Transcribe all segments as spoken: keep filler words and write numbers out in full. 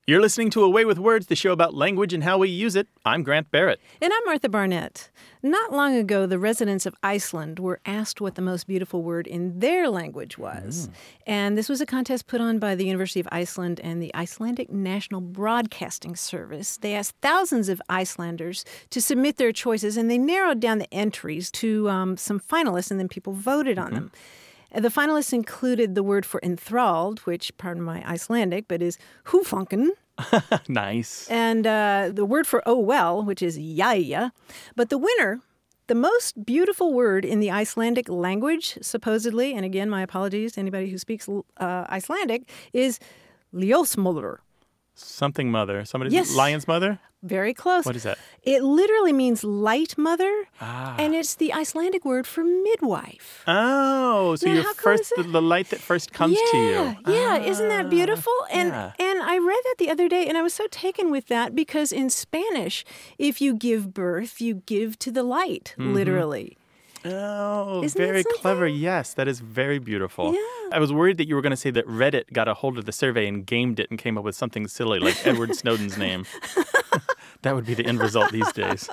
You're listening to Away with Words, the show about language and how we use it. I'm Grant Barrett. And I'm Martha Barnett. Not long ago, the residents of Iceland were asked what the most beautiful word in their language was. Mm. And this was a contest put on by the University of Iceland and the Icelandic National Broadcasting Service. They asked thousands of Icelanders to submit their choices, and they narrowed down the entries to um, some finalists, and then people voted on mm-hmm. them. The finalists included the word for enthralled, which, pardon my Icelandic, but is húfunkin. Nice. And uh, the word for oh well, which is jæja. But the winner, the most beautiful word in the Icelandic language, supposedly, and again, my apologies to anybody who speaks uh, Icelandic, is ljósmóðir. Something mother. Somebody, yes. Lion's mother? Very close. What is that? It literally means light mother, ah. and it's the Icelandic word for midwife. Oh, so now, you're first the, the light that first comes yeah, to you. Yeah, ah. Isn't that beautiful? And yeah. and I read that the other day, and I was so taken with that because in Spanish, if you give birth, you give to the light, mm-hmm. literally. Oh, Isn't very clever. Yes, that is very beautiful. Yeah. I was worried that you were going to say that Reddit got a hold of the survey and gamed it and came up with something silly like Edward Snowden's name. That would be the end result these days.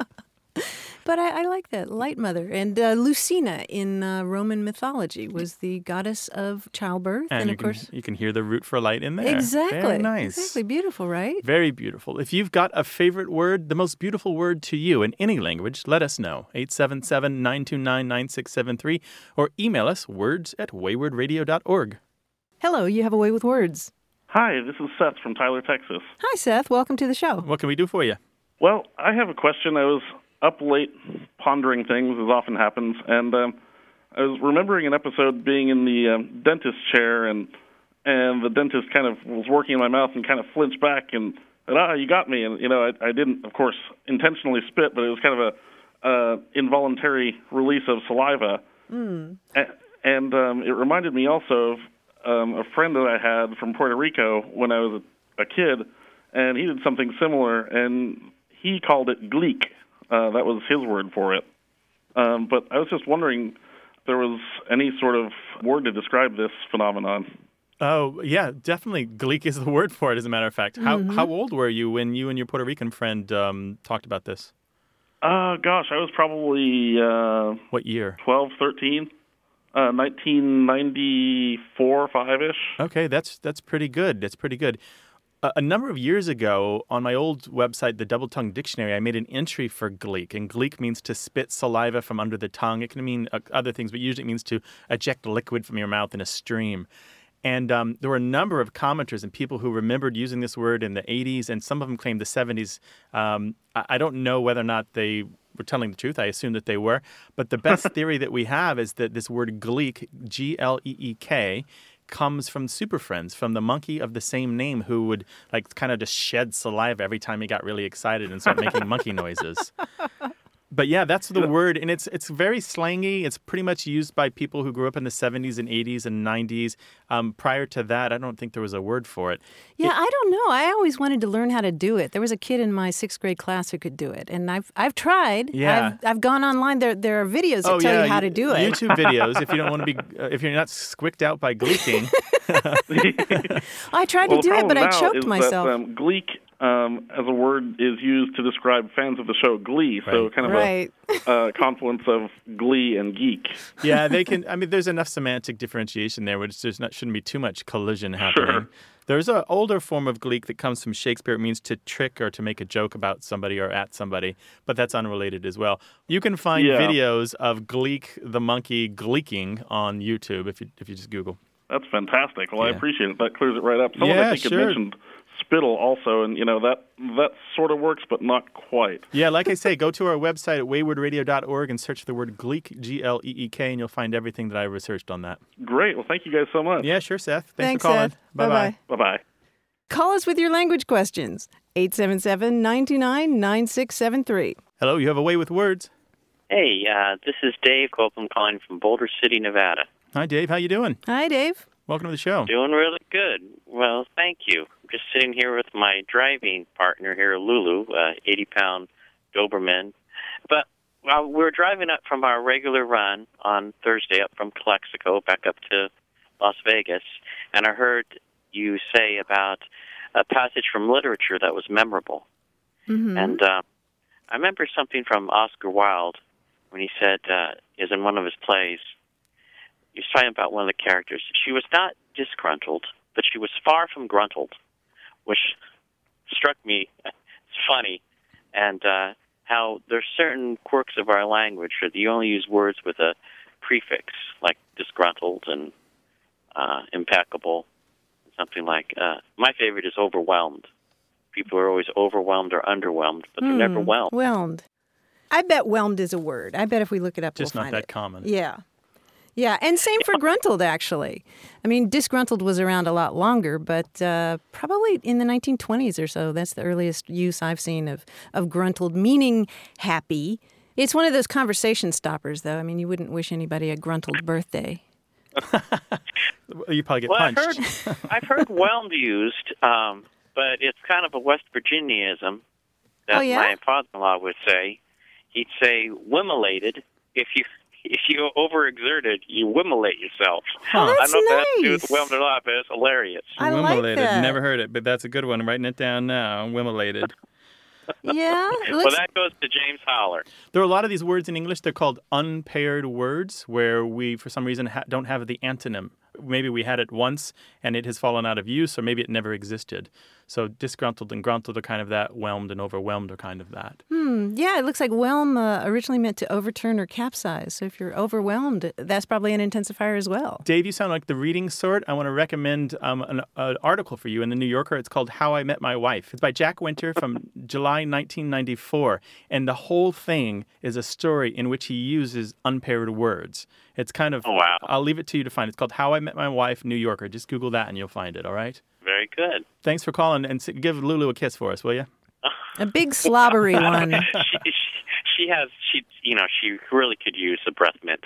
But I, I like that, Light Mother. And uh, Lucina in uh, Roman mythology was the goddess of childbirth. And, and you, of can, course, you can hear the root for light in there. Exactly. Very nice. Exactly. Beautiful, right? Very beautiful. If you've got a favorite word, the most beautiful word to you in any language, let us know. eight seven seven, nine two nine, nine six seven three or email us words at wayward radio dot org. Hello, you have a way with words. Hi, this is Seth from Tyler, Texas. Hi, Seth. Welcome to the show. What can we do for you? Well, I have a question. I was up late pondering things, as often happens, and um, I was remembering an episode being in the um, dentist chair, and and the dentist kind of was working in my mouth and kind of flinched back and said, ah, you got me. And, you know, I, I didn't, of course, intentionally spit, but it was kind of a uh, involuntary release of saliva. Mm. A- and um, it reminded me also of um, a friend that I had from Puerto Rico when I was a, a kid, and he did something similar, and he called it gleek. Uh, that was his word for it. Um, but I was just wondering if there was any sort of word to describe this phenomenon. Oh, yeah, definitely. Gleek is the word for it, as a matter of fact. How mm-hmm. how old were you when you and your Puerto Rican friend um, talked about this? Uh, gosh, I was probably... Uh, what year? twelve, thirteen. Uh, nineteen ninety-four, five-ish. Okay, that's that's pretty good. That's pretty good. Uh, a number of years ago, on my old website, the Double Tongue Dictionary, I made an entry for gleek. And gleek means to spit saliva from under the tongue. It can mean uh, other things, but usually it means to eject liquid from your mouth in a stream. And um, there were a number of commenters and people who remembered using this word in the eighties, and some of them claimed the seventies. Um, I, I don't know whether or not they were telling the truth. I assume that they were. But the best theory that we have is that this word gleek, G L E E K, comes from Super Friends, from the monkey of the same name who would like kind of just shed saliva every time he got really excited and start making monkey noises. But yeah, that's the word, and it's it's very slangy. It's pretty much used by people who grew up in the seventies and eighties and nineties. Um, prior to that, I don't think there was a word for it. Yeah, it, I don't know. I always wanted to learn how to do it. There was a kid in my sixth grade class who could do it, and I've I've tried. Yeah, I've, I've gone online. There there are videos that oh, tell yeah, you how to do it. YouTube videos. If you don't want to be, uh, if you're not squicked out by gleeking. I tried well, to do it, but I choked myself. That, um, gleek um, as a word is used to describe fans of the show Glee, so right. kind of right. a uh, confluence of glee and geek. Yeah, they can. I mean, there's enough semantic differentiation there, which there's not shouldn't be too much collision happening. Sure. There's an older form of gleek that comes from Shakespeare. It means to trick or to make a joke about somebody or at somebody, but that's unrelated as well. You can find yeah. videos of Gleek the monkey gleeking on YouTube if you if you just Google. That's fantastic. Well, yeah. I appreciate it. That clears it right up. Someone yeah, I think sure. had mentioned spittle also, and you know that that sort of works, but not quite. Yeah, like I say, go to our website at wayward radio dot org and search the word gleek, G L E E K, and you'll find everything that I researched on that. Great. Well, thank you guys so much. Yeah, sure, Seth. Thanks, Thanks for calling. Seth. Bye-bye. Bye-bye. Call us with your language questions. eight seven seven, nine two nine, nine six seven three. Hello, you have a way with words. Hey, uh, this is Dave Copeland calling from Boulder City, Nevada. Hi, Dave. How you doing? Hi, Dave. Welcome to the show. Doing really good. Well, thank you. I'm just sitting here with my driving partner here, Lulu, uh, eighty-pound Doberman. But well, we're driving up from our regular run on Thursday up from Calexico back up to Las Vegas, and I heard you say about a passage from literature that was memorable. Mm-hmm. And uh, I remember something from Oscar Wilde when he said, uh, is in one of his plays, he was talking about one of the characters. She was not disgruntled, but she was far from gruntled, which struck me as funny. And uh, how there's certain quirks of our language that you only use words with a prefix, like disgruntled and uh, impeccable, something like, uh, my favorite is overwhelmed. People are always overwhelmed or underwhelmed, but they're Hmm, never whelmed. Whelmed. I bet whelmed is a word. I bet if we look it up, Just we'll not find that it. common. Yeah. Yeah, and same for gruntled, actually. I mean, disgruntled was around a lot longer, but uh, probably in the nineteen twenties or so. That's the earliest use I've seen of, of gruntled, meaning happy. It's one of those conversation stoppers, though. I mean, you wouldn't wish anybody a gruntled birthday. You probably get Well, I've punched. heard, I've heard whelmed used, um, but it's kind of a West Virginianism that Oh, yeah? my father-in-law would say. He'd say whimmulated. If you if you overexerted, you whimmulate yourself. Oh, I that's don't know if that has to do with nice. whelmed or not, but it's hilarious. I like Wimmelated. that. Never heard it, but that's a good one. I'm writing it down now. Wimmelated. Yeah, it Well, looks, that goes to James Holler. There are a lot of these words in English. They're called unpaired words, where we, for some reason, ha- don't have the antonym. Maybe we had it once and it has fallen out of use, or maybe it never existed. So disgruntled and gruntled are kind of that. Whelmed and overwhelmed are kind of that. hmm, yeah, it looks like whelm uh, originally meant to overturn or capsize. So if you're overwhelmed, that's probably an intensifier as well. Dave, you sound like the reading sort. I want to recommend um, an, an article for you in the New Yorker. It's called How I Met My Wife. It's by Jack Winter from July nineteen ninety-four. And the whole thing is a story in which he uses unpaired words. It's kind of, Oh, wow. I'll leave it to you to find. It's called How I Met My Wife, New Yorker. Just Google that and you'll find it, all right? Very good. Thanks for calling, and s- give Lulu a kiss for us, will you? A big slobbery one. she, she, she has, she, you know, she really could use a breath mint.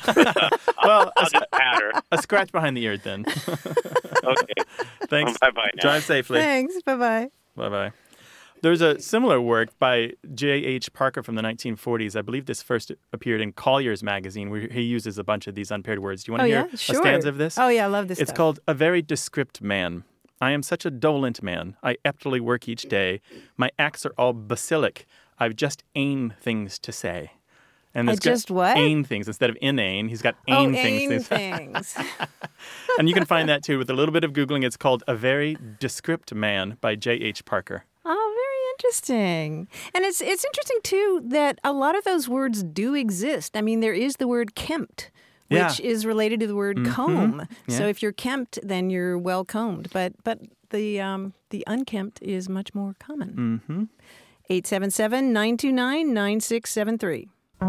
Well, I'll a, just pat her. a scratch behind the ear then. Okay. Thanks. Bye-bye now. Drive safely. Thanks. Bye-bye. Bye-bye. There's a similar work by J H Parker from the nineteen forties. I believe this first appeared in Collier's magazine, where he uses a bunch of these unpaired words. Do you want Oh, to yeah? hear Sure. a stanza of this? Oh, yeah, I love this It's stuff. called A Very Descript Man. I am such a dolent man. I aptly work each day. My acts are all basilic. I've just ain things to say. And I there's got just what? Ain things instead of inane. He's got Oh, ain ain things. things. And you can find that too with a little bit of Googling. It's called A Very Descript Man by J H Parker. Oh, very interesting. And it's it's interesting, too, that a lot of those words do exist. I mean, there is the word kempt, which Yeah. is related to the word comb. So Yeah. if you're kempt, then you're well combed. But but the um, the unkempt is much more common. Mm-hmm. eight seven seven, nine two nine, nine six seven three.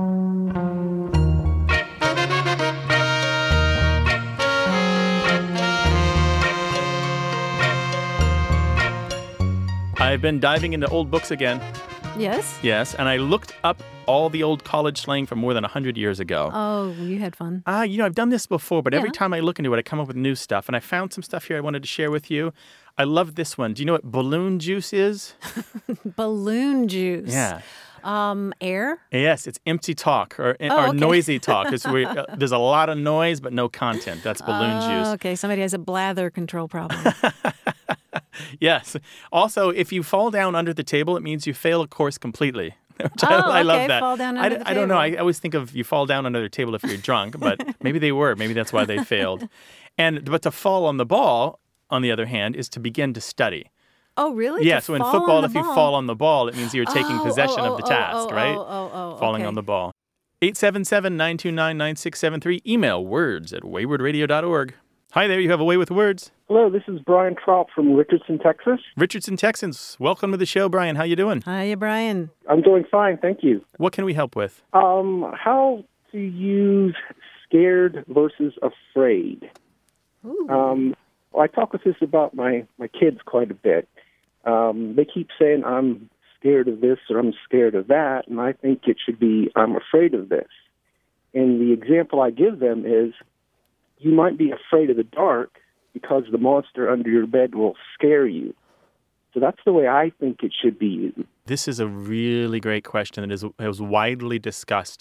I've been diving into old books again. Yes? Yes, and I looked up all the old college slang from more than one hundred years ago. Oh, you had fun. Ah, you know, I've done this before, but every Yeah. time I look into it, I come up with new stuff. And I found some stuff here I wanted to share with you. I love this one. Do you know what balloon juice is? Balloon juice. Yeah. Um, air? Yes, it's empty talk or, Oh, or okay. noisy talk. It's where, uh, there's a lot of noise, but no content. That's balloon Oh, juice. okay, somebody has a blather control problem. Yes. Also, if you fall down under the table, it means you fail a course completely. Which Oh, I, I love okay, that. fall down I, under d- the I don't know. I table. always think of you fall down under the table if you're drunk, but maybe they were. Maybe that's why they failed. And but to fall on the ball, on the other hand, is to begin to study. Oh, really? Yeah, To so in fall football, on the if you ball? fall on the ball, it means you're taking Oh, possession oh, of the oh, task, oh, oh, right? Oh, oh, oh, Falling okay. on the ball. eight seven seven, nine two nine, nine six seven three. Email words at wayward radio dot org. Hi there, you have a way with words. Hello, this is Brian Trout from Richardson, Texas. Richardson, Texans. Welcome to the show, Brian. How you doing? Hiya, Brian. I'm doing fine, thank you. What can we help with? Um, how to use scared versus afraid? Ooh. Um, well, I talk with this about my, my kids quite a bit. Um, they keep saying, I'm scared of this or I'm scared of that, and I think it should be, I'm afraid of this. And the example I give them is, you might be afraid of the dark because the monster under your bed will scare you. So that's the way I think it should be used. This is a really great question that is, is widely discussed.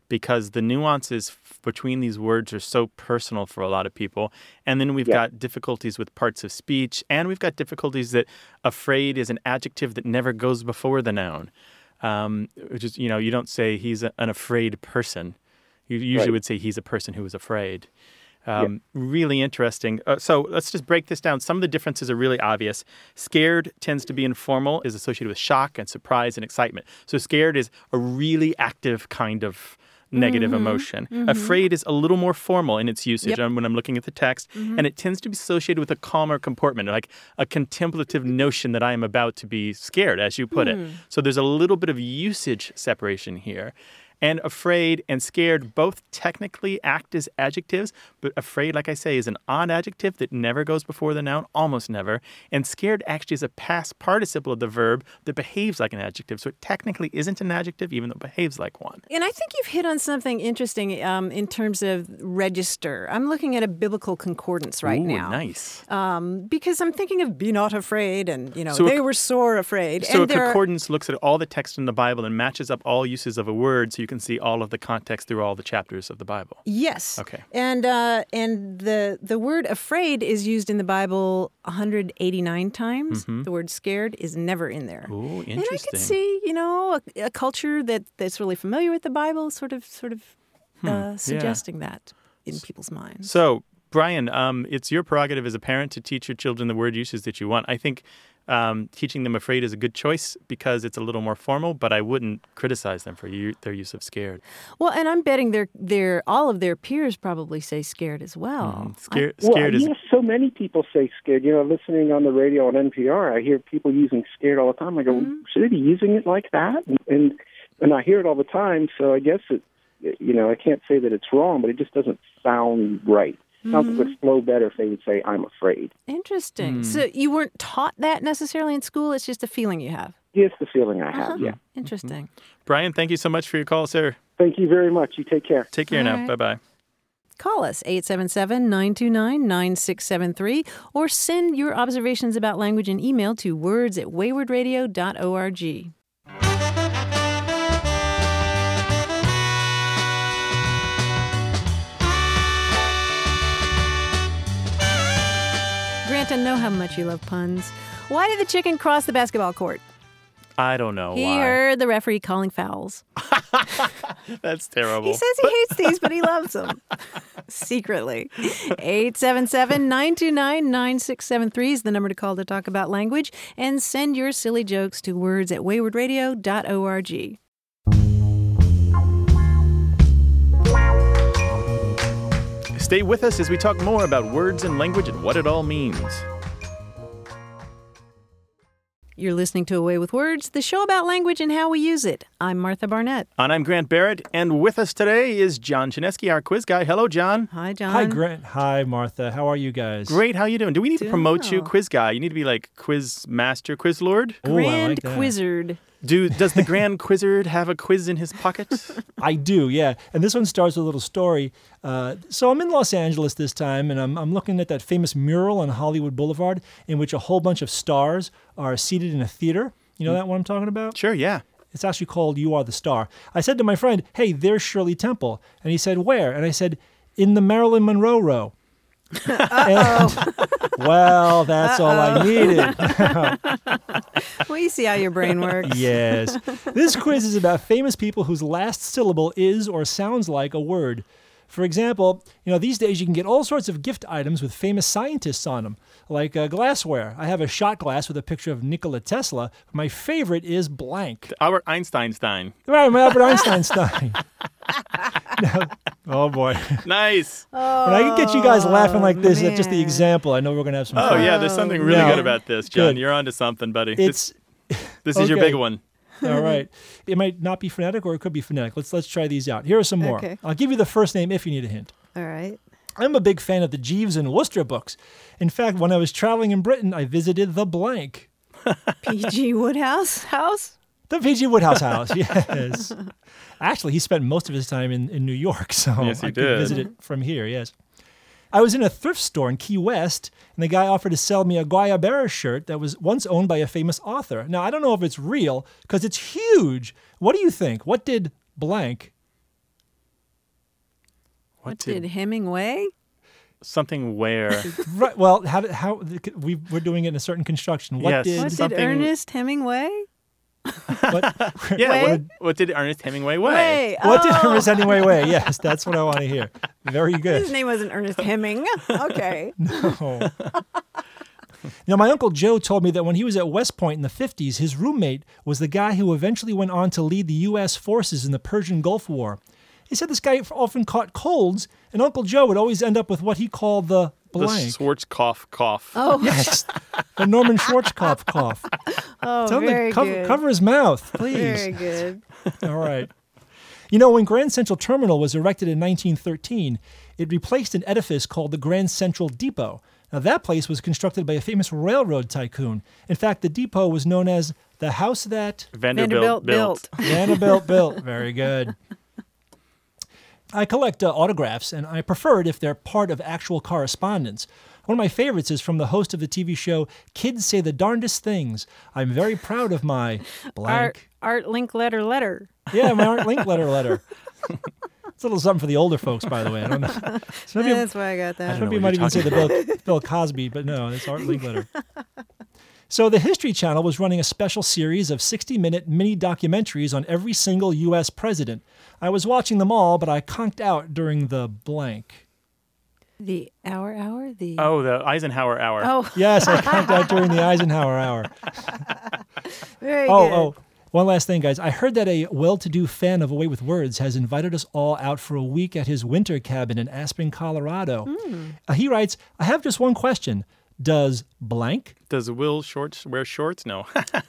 because the nuances f- between these words are so personal for a lot of people. And then we've Yeah. got difficulties with parts of speech, and we've got difficulties that afraid is an adjective that never goes before the noun. Um, which is, you know, you don't say he's a, an afraid person. You usually Right. would say he's a person who is afraid. Um, yeah. Really interesting. Uh, so let's just break this down. Some of the differences are really obvious. Scared tends to be informal, is associated with shock and surprise and excitement. So scared is a really active kind of negative mm-hmm. emotion. Mm-hmm. Afraid is a little more formal in its usage Yep. when I'm looking at the text, mm-hmm. and it tends to be associated with a calmer comportment, like a contemplative notion that I am about to be scared, as you put mm. it. So there's a little bit of usage separation here. And afraid and scared both technically act as adjectives, but afraid, like I say, is an odd adjective that never goes before the noun, almost never. And scared actually is a past participle of the verb that behaves like an adjective. So it technically isn't an adjective, even though it behaves like one. And I think you've hit on something interesting um, in terms of register. I'm looking at a biblical concordance right Ooh, now. Nice. Um, because I'm thinking of be not afraid, and, you know, so they a, were sore afraid. So and a concordance are, looks at all the text in the Bible and matches up all uses of a word so you can see all of the context through all the chapters of the Bible. Yes. Okay. And uh, and the the word afraid is used in the Bible one hundred eighty-nine times. Mm-hmm. The word scared is never in there. Oh, interesting. And I could see, you know, a, a culture that, that's really familiar with the Bible sort of sort of hmm. uh, suggesting yeah. that in people's minds. So, Brian, um, it's your prerogative as a parent to teach your children the word uses that you want. I think Um, teaching them afraid is a good choice because it's a little more formal, but I wouldn't criticize them for u- their use of scared. Well, and I'm betting their their all of their peers probably say scared as well. Mm, scared, I, well, scared is. Yes, so many people say scared. You know, listening on the radio on N P R, I hear people using scared all the time. I go, mm-hmm. should they be using it like that? And, and and I hear it all the time. So I guess it, you know, I can't say that it's wrong, but it just doesn't sound right. Sounds mm-hmm. like it would flow better if they would say, I'm afraid. Interesting. Mm. So you weren't taught that necessarily in school? It's just a feeling you have? Yes, the feeling I have, uh-huh. yeah. Interesting. Mm-hmm. Brian, thank you so much for your call, sir. Thank you very much. You take care. Take care All now. right. Bye-bye. Call us, eight seven seven, nine two nine, nine six seven three, or send your observations about language and email to words at wayward radio dot org. Grant, I know how much you love puns. Why did the chicken cross the basketball court? I don't know he why. He heard the referee calling fouls. That's terrible. He says he hates these, but he loves them. Secretly. eight seven seven, nine two nine, nine six seven three is the number to call to talk about language. And send your silly jokes to words at wayward radio dot org. Stay with us as we talk more about words and language and what it all means. You're listening to Away with Words, the show about language and how we use it. I'm Martha Barnett. And I'm Grant Barrett. And with us today is John Chinesky, our quiz guy. Hello, John. Hi, John. Hi, Grant. Hi, Martha. How are you guys? Great. How you doing? Do we need doing to promote well. you, quiz guy? You need to be like quiz master, quiz lord? Ooh, Grand I like that. Quizzard. Do Does the Grand Quizzard have a quiz in his pocket? I do, yeah. And this one starts with a little story. Uh, so I'm in Los Angeles this time, and I'm, I'm looking at that famous mural on Hollywood Boulevard in which a whole bunch of stars are seated in a theater. You know that one I'm talking about? Sure, yeah. It's actually called You Are the Star. I said to my friend, hey, there's Shirley Temple. And he said, where? And I said, in the Marilyn Monroe row. And, well, that's Uh-oh. all I needed. Well, you see how your brain works. Yes. This quiz is about famous people whose last syllable is or sounds like a word. For example, you know, these days you can get all sorts of gift items with famous scientists on them, like uh, glassware. I have a shot glass with a picture of Nikola Tesla. My favorite is blank. Albert Einstein-Stein. Right, my Albert Einstein Stein. No. Oh, boy. Nice. Oh, When I can get you guys laughing like this, man. that's just the example. I know we're going to have some Oh, fun. yeah, there's something really No. good about this, John. Good. You're onto something, buddy. It's... This, this is your Okay. big one. All right. It might not be phonetic or it could be phonetic. Let's let's try these out. Here are some more. Okay. I'll give you the first name if you need a hint. All right. I'm a big fan of the Jeeves and Wooster books. In fact, when I was traveling in Britain, I visited the blank. P G Woodhouse house? The P G Woodhouse house, yes. Actually, he spent most of his time in, in New York, so Yes, he I did. could visit it from here, yes. I was in a thrift store in Key West, and the guy offered to sell me a Guayabera shirt that was once owned by a famous author. Now, I don't know if it's real, because it's huge. What do you think? What did blank What did Hemingway? Something where? Right. Well, how did, how we we're doing it in a certain construction. What Yes. did What did Something- Ernest Hemingway? what, Yeah. Way? What, what did Ernest Hemingway weigh? Way. what did Oh. Ernest Hemingway weigh? Yes, that's what I want to hear. Very His good. name wasn't Ernest Hemming. Okay. Oh. Now, my Uncle Joe told me that when he was at West Point in the fifties, his roommate was the guy who eventually went on to lead the U S forces in the Persian Gulf War. He said this guy often caught colds, and Uncle Joe would always end up with what he called the The blank. Schwarzkopf cough. Oh, Yes, the Norman Schwarzkopf cough. oh Tell him very to cover, good. cover his mouth, please. Very good. All right. You know, when Grand Central Terminal was erected in nineteen thirteen, it replaced an edifice called the Grand Central Depot. Now, that place was constructed by a famous railroad tycoon. In fact, the depot was known as the house that Vanderbilt, Vanderbilt built. built. Vanderbilt built. Very good. I collect uh, autographs, and I prefer it if they're part of actual correspondence. One of my favorites is from the host of the T V show Kids Say the Darndest Things. I'm very proud of my blank. Art, art link letter letter. Yeah, my Art Link letter letter. It's a little something for the older folks, by the way. I don't know. Some people, That's why I got that. I don't know some people what might you're even say the talking Bill, Bill Cosby, but no, it's Art Link letter. So the History Channel was running a special series of sixty-minute mini documentaries on every single U S president. I was watching them all, but I conked out during the blank. The hour hour? The Oh, the Eisenhower hour. Oh, Yes, I conked out during the Eisenhower hour. very Oh, good. oh, one last thing, guys. I heard that a well-to-do fan of A Way with Words has invited us all out for a week at his winter cabin in Aspen, Colorado. Uh, he writes, I have just one question. Does blank? Does Will Shorts wear shorts? No.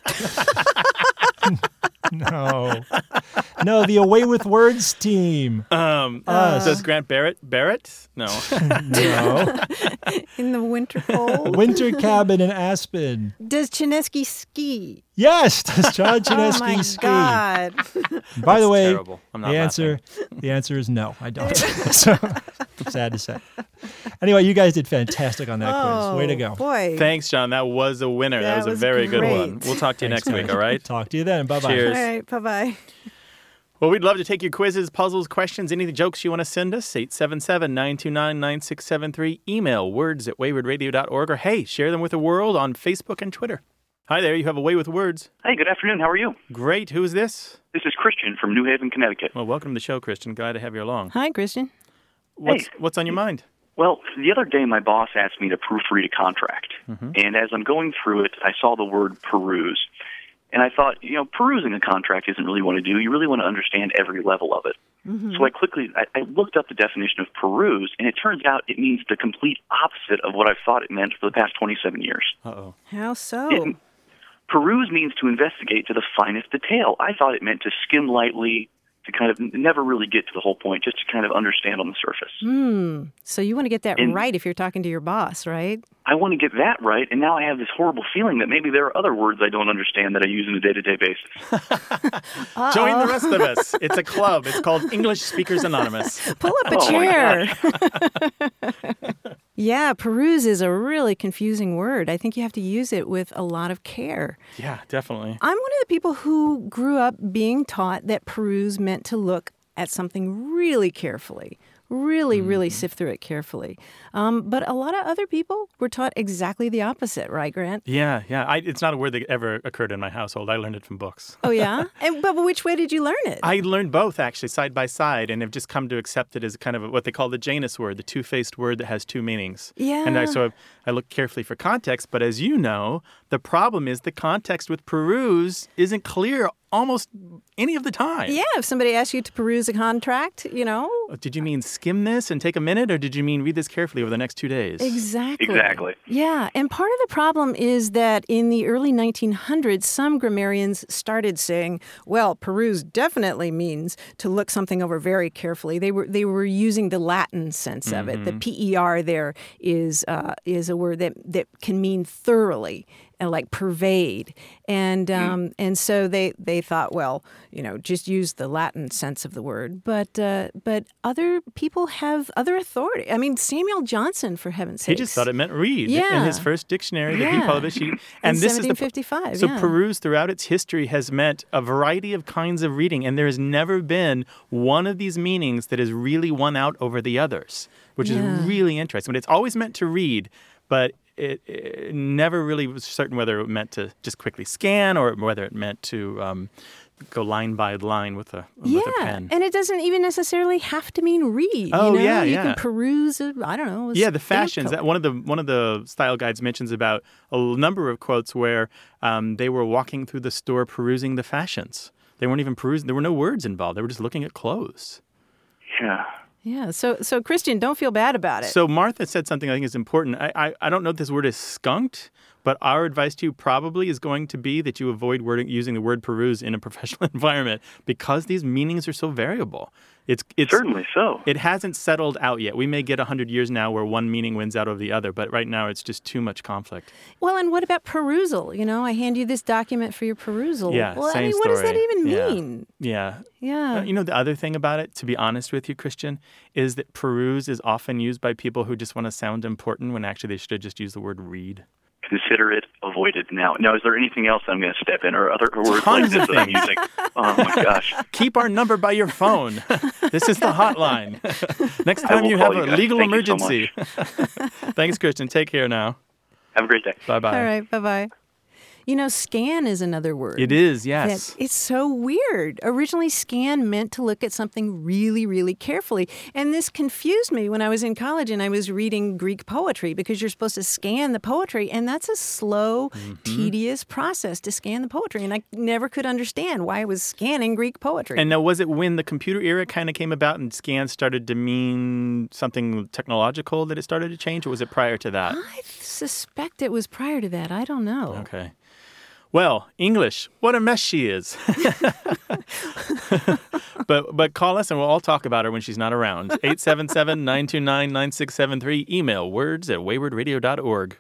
No. No, the Away with Words team. um, Us. Does Grant Barrett? Barrett? No. No. In the winter cold. Winter cabin in Aspen. Does Chinesky ski? Yes, does John Oh my Chinesky ski? God. By the That's way, terrible. I'm not the answer the answer is no, I don't. So sad to say. Anyway, you guys did fantastic on that Oh, quiz. Way to go. boy. Thanks, John. That was a winner. That, That was a was very good great. one. We'll talk to you Thanks, next week, guys. all right? Talk to you then. Bye-bye. Cheers. All right. Bye bye. Well, we'd love to take your quizzes, puzzles, questions, any jokes you want to send us. eight seven seven, nine two nine, nine six seven three. Email words at wayward radio dot org. Or, hey, share them with the world on Facebook and Twitter. Hi there. You have A Way with Words. Hey, good afternoon. How are you? Great. Who is this? This is Christian from New Haven, Connecticut. Well, welcome to the show, Christian. Glad to have you along. Hi, Christian. What's, Hey. what's on your mind? Well, the other day my boss asked me to proofread a contract. And as I'm going through it, I saw the word peruse. And I thought, you know, perusing a contract isn't really what I do. You really want to understand every level of it. So I quickly, I, I looked up the definition of peruse, and it turns out it means the complete opposite of what I've thought it meant for the past twenty-seven years. Uh-oh. How so? It, peruse means to investigate to the finest detail. I thought it meant to skim lightly, to kind of never really get to the whole point, just to kind of understand on the surface. Hmm. So you want to get that And- right if you're talking to your boss, right? I want to get that right, and now I have this horrible feeling that maybe there are other words I don't understand that I use on a day-to-day basis. Join the rest of us. It's a club. It's called English Speakers Anonymous. Pull up a Oh, my chair. Yeah, peruse is a really confusing word. I think you have to use it with a lot of care. Yeah, definitely. I'm one of the people who grew up being taught that peruse meant to look at something really carefully, really, really sift through it carefully. Um, but a lot of other people were taught exactly the opposite, right, Grant? Yeah, yeah. I, it's not a word that ever occurred in my household. I learned it from books. Oh, yeah? and, but which way did you learn it? I learned both, actually, side by side, and have just come to accept it as kind of what they call the Janus word, the two-faced word that has two meanings. Yeah. And I, so I, I look carefully for context, but as you know, the problem is the context with peruse isn't clear almost any of the time. Yeah, if somebody asks you to peruse a contract, you know. Did you mean skim this and take a minute, or did you mean read this carefully over the next two days? Exactly. Exactly. Yeah, and part of the problem is that in the early nineteen hundreds, some grammarians started saying, well, peruse definitely means to look something over very carefully. They were they were using the Latin sense of it. The P E R there is uh, is a word that, that can mean thoroughly. uh, like pervade. And um, and so they, they thought, well, you know, just use the Latin sense of the word. But uh, but other people have other authority. I mean, Samuel Johnson, for heaven's sake. He just thought it meant read Yeah. in his first dictionary that Yeah. he published. He, and In this seventeen is the fifty-five, so yeah. peruse throughout its history has meant a variety of kinds of reading, and there has never been one of these meanings that has really won out over the others, which Yeah. is really interesting. But it's always meant to read, but it, it never really was certain whether it meant to just quickly scan or whether it meant to um, go line by line with a, with Yeah, a pen. and it doesn't even necessarily have to mean read. Oh, you know? yeah, you yeah. can peruse. A, I don't know. a Yeah, the stamp fashions. color. That one of the one of the style guides mentions about a number of quotes where um, they were walking through the store perusing the fashions. They weren't even perusing. There were no words involved. They were just looking at clothes. Yeah. Yeah. So, so Christian, don't feel bad about it. So Martha said something I think is important. I, I, I don't know if this word is skunked, but our advice to you probably is going to be that you avoid word, using the word peruse in a professional environment because these meanings are so variable. It's, it's Certainly so. It hasn't settled out yet. We may get one hundred years now where one meaning wins out over the other, but right now it's just too much conflict. Well, and what about perusal? You know, I hand you this document for your perusal. Yeah, well, same I mean, what does that story. even Yeah. mean? Yeah. Yeah. Uh, you know, the other thing about it, to be honest with you, Christian, is that peruse is often used by people who just want to sound important when actually they should have just used the word read. Consider it avoided now. Now, is there anything else I'm going to step in or other words Tons like of this that I'm things. using? Oh, my gosh. Keep our number by your phone. This is the hotline. Next time will you call have you a guys. legal Thank you so emergency. Thanks, Christian. Take care now. Have a great day. Bye-bye. All right. Bye-bye. You know, scan is another word. It is, that- yes. it's so weird. Originally, scan meant to look at something really, really carefully. And this confused me when I was in college and I was reading Greek poetry because you're supposed to scan the poetry. And that's a slow, Mm-hmm. tedious process to scan the poetry. And I never could understand why I was scanning Greek poetry. And now, was it when the computer era kind of came about and scan started to mean something technological that it started to change, or was it prior to that? I suspect it was prior to that. I don't know. Okay. Well, English, what a mess she is. but but call us and we'll all talk about her when she's not around. eight seven seven, nine two nine, nine six seven three. Email words at wayward radio dot org.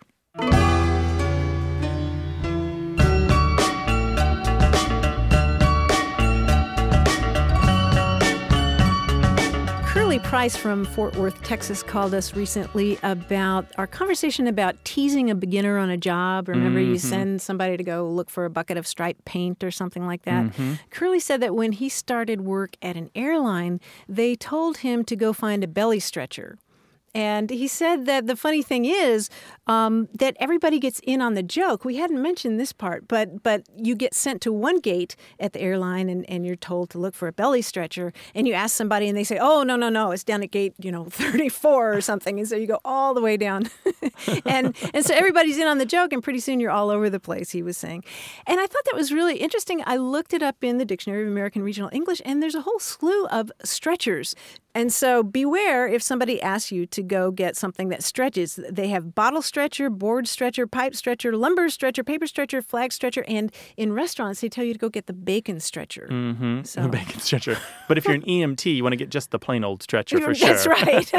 Curly Price from Fort Worth, Texas, called us recently about our conversation about teasing a beginner on a job. Remember, you send somebody to go look for a bucket of striped paint or something like that. Curly said that when he started work at an airline, they told him to go find a belly stretcher. And he said that the funny thing is um, that everybody gets in on the joke. We hadn't mentioned this part, but but you get sent to one gate at the airline and, and you're told to look for a belly stretcher. And you ask somebody and they say, oh, no, no, no, it's down at gate, you know, thirty-four or something. And so you go all the way down. and and so everybody's in on the joke and pretty soon you're all over the place, he was saying. And I thought that was really interesting. I looked it up in the Dictionary of American Regional English and there's a whole slew of stretchers. And so beware if somebody asks you to go get something that stretches. They have bottle stretcher, board stretcher, pipe stretcher, lumber stretcher, paper stretcher, flag stretcher, and in restaurants they tell you to go get the bacon stretcher. Mm-hmm. So- The bacon stretcher. But if you're an E M T, you want to get just the plain old stretcher for sure. That's right.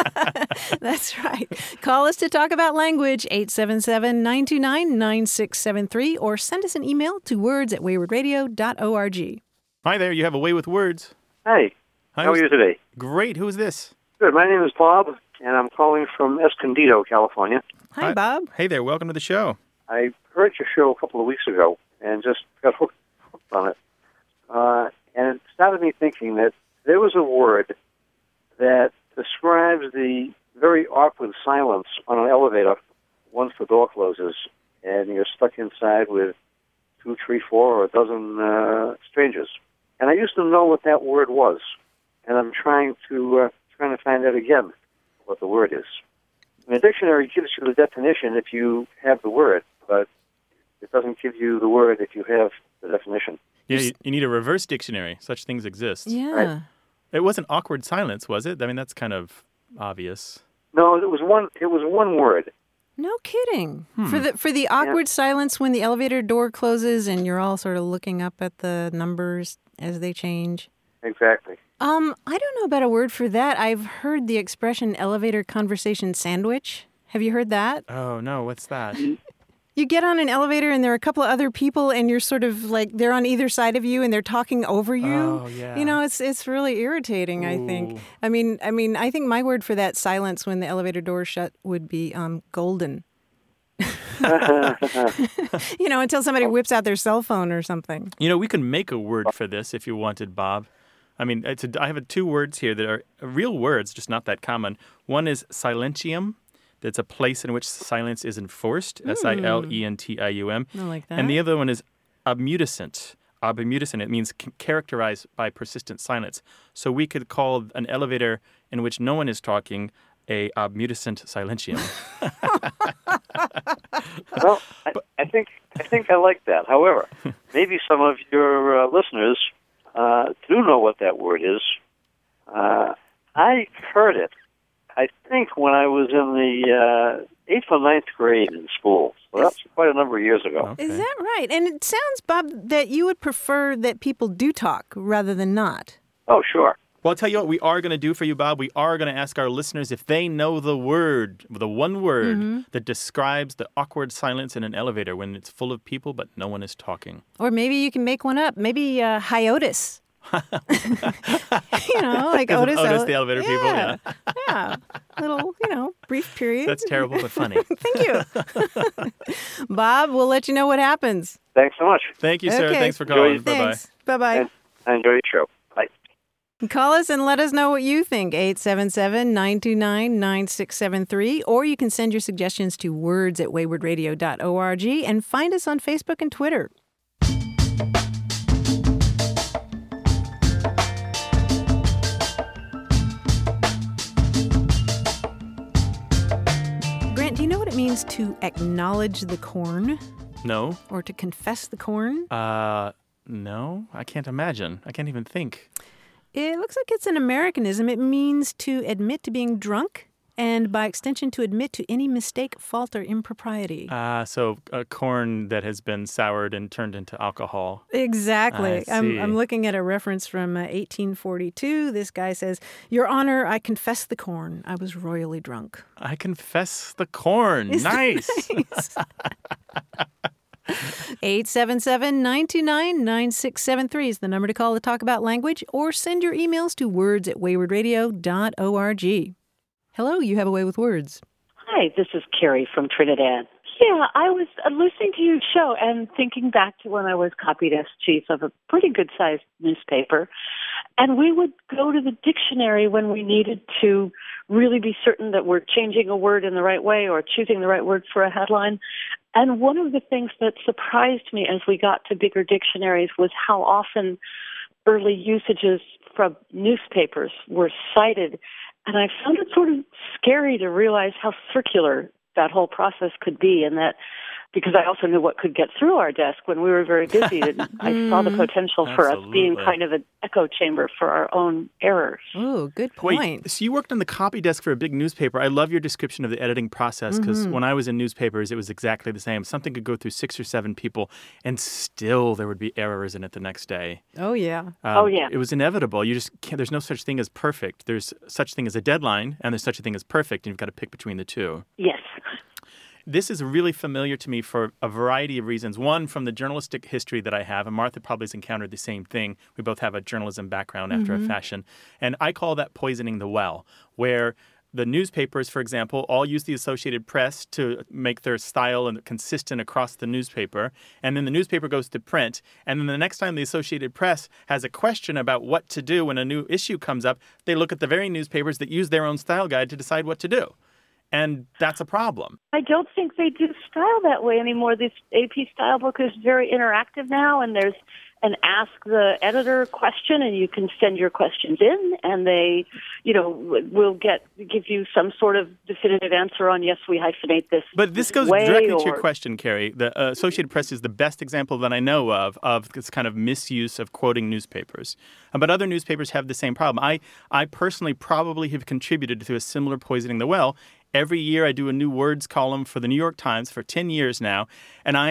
That's right. Call us to talk about language, eight seven seven, nine two nine, nine six seven three, or send us an email to words at wayward radio dot org. Hi there, you have a way with words. Hi. Hi, How are you today? Great. Who is this? Good. My name is Bob, and I'm calling from Escondido, California. Hi, Hi. Bob. Hey there, welcome to the show. I heard your show a couple of weeks ago and just got hooked, hooked on it. Uh, and it started me thinking that there was a word that describes the very awkward silence on an elevator once the door closes and you're stuck inside with two, three, four, or a dozen uh, strangers. And I used to know what that word was. And I'm trying to uh, trying to find out again what the word is. And the dictionary gives you the definition if you have the word, but it doesn't give you the word if you have the definition. Yeah, you, you need a reverse dictionary. Such things exist. Yeah. Right. It wasn't awkward silence, was it? I mean, that's kind of obvious. No, it was one. It was one word. No kidding. For the for the awkward silence when the elevator door closes and you're all sort of looking up at the numbers as they change. Exactly. Um, I don't know about a word for that. I've heard the expression elevator conversation sandwich. Have you heard that? Oh, no, what's that? You get on an elevator and there are a couple of other people and you're sort of like, they're on either side of you and they're talking over you. Oh, yeah. You know, it's it's really irritating, I think. I mean, I mean, I think my word for that silence when the elevator doors shut would be um, golden. You know, until somebody whips out their cell phone or something. You know, we can make a word for this if you wanted, Bob. I mean, it's a, I have a, two words here that are real words, just not that common. One is silentium. That's a place in which silence is enforced, mm. S I L E N T I U M. I like that. And the other one is obmudicent. Obmudicent, it means c- characterized by persistent silence. So we could call an elevator in which no one is talking a obmudicent silentium. Well, I, I think I think I like that. However, maybe some of your uh, listeners uh, do know what that word is. Uh, I heard it, I think, when I was in the uh, eighth or ninth grade in school. So that's quite a number of years ago. Okay. Is that right? And it sounds, Bob, that you would prefer that people do talk rather than not. Oh, sure. Well, I'll tell you what we are going to do for you, Bob. We are going to ask our listeners if they know the word, the one word Mm-hmm. that describes the awkward silence in an elevator when it's full of people but no one is talking. Or maybe you can make one up. Maybe uh, hiatus. You know, like Because of Otis. Otis, ele- the elevator people, yeah. Yeah. Little, you know, brief period. That's terrible but funny. Thank you. Bob, we'll let you know what happens. Thanks so much. Thank you, sir. Okay. Thanks for calling. Enjoy- Bye-bye. Thanks. Bye-bye. And I enjoy your show. Bye. Call us and let us know what you think. eight seven seven, nine two nine, nine six seven three. Or you can send your suggestions to words at wayward radio dot org and find us on Facebook and Twitter. Grant, do you know what it means to acknowledge the corn No? or to confess the corn? Uh, no. I can't imagine. I can't even think. It looks like it's an Americanism. It means to admit to being drunk and, by extension, to admit to any mistake, fault, or impropriety. Uh, so a corn that has been soured and turned into alcohol. Exactly. I I'm, see. I'm looking at a reference from uh, eighteen forty-two. This guy says, "Your Honor, I confess the corn. I was royally drunk." I confess the corn. Isn't that Nice. nice? eight seven seven, nine two nine, nine six seven three is the number to call to talk about language, or send your emails to words at wayward radio dot org. Hello, you have a way with words. Hi, this is Carrie from Trinidad. Yeah, I was uh, listening to your show and thinking back to when I was copy desk chief of a pretty good-sized newspaper, and we would go to the dictionary when we needed to really be certain that we're changing a word in the right way or choosing the right word for a headline. And one of the things that surprised me as we got to bigger dictionaries was how often early usages from newspapers were cited. And I found it sort of scary to realize how circular that whole process could be, and that because I also knew what could get through our desk when we were very busy, and I saw the potential for us being Absolutely. kind of an echo chamber for our own errors. Oh, good point. Wait, so you worked on the copy desk for a big newspaper. I love your description of the editing process because Mm-hmm. when I was in newspapers, it was exactly the same. Something could go through six or seven people, and still there would be errors in it the next day. Oh, yeah. Um, Oh, yeah. It was inevitable. You just can't, there's no such thing as perfect. There's such thing as a deadline, and there's such a thing as perfect, and you've got to pick between the two. Yes. This is really familiar to me for a variety of reasons. One, from the journalistic history that I have, and Martha probably has encountered the same thing. We both have a journalism background after a fashion. And I call that poisoning the well, where the newspapers, for example, all use the Associated Press to make their style and consistent across the newspaper. And then the newspaper goes to print. And then the next time the Associated Press has a question about what to do when a new issue comes up, they look at the very newspapers that use their own style guide to decide what to do. And that's a problem. I don't think they do style that way anymore. This A P style book is very interactive now, and there's an ask the editor question, and you can send your questions in, and they, you know, will get give you some sort of definitive answer on, yes, we hyphenate this. But this goes way, directly or, to your question, Carrie. The uh, Associated Press is the best example that I know of of this kind of misuse of quoting newspapers. Uh, But other newspapers have the same problem. I, I personally probably have contributed to a similar poisoning the well. Every year I do a new words column for the New York Times for ten years now, and I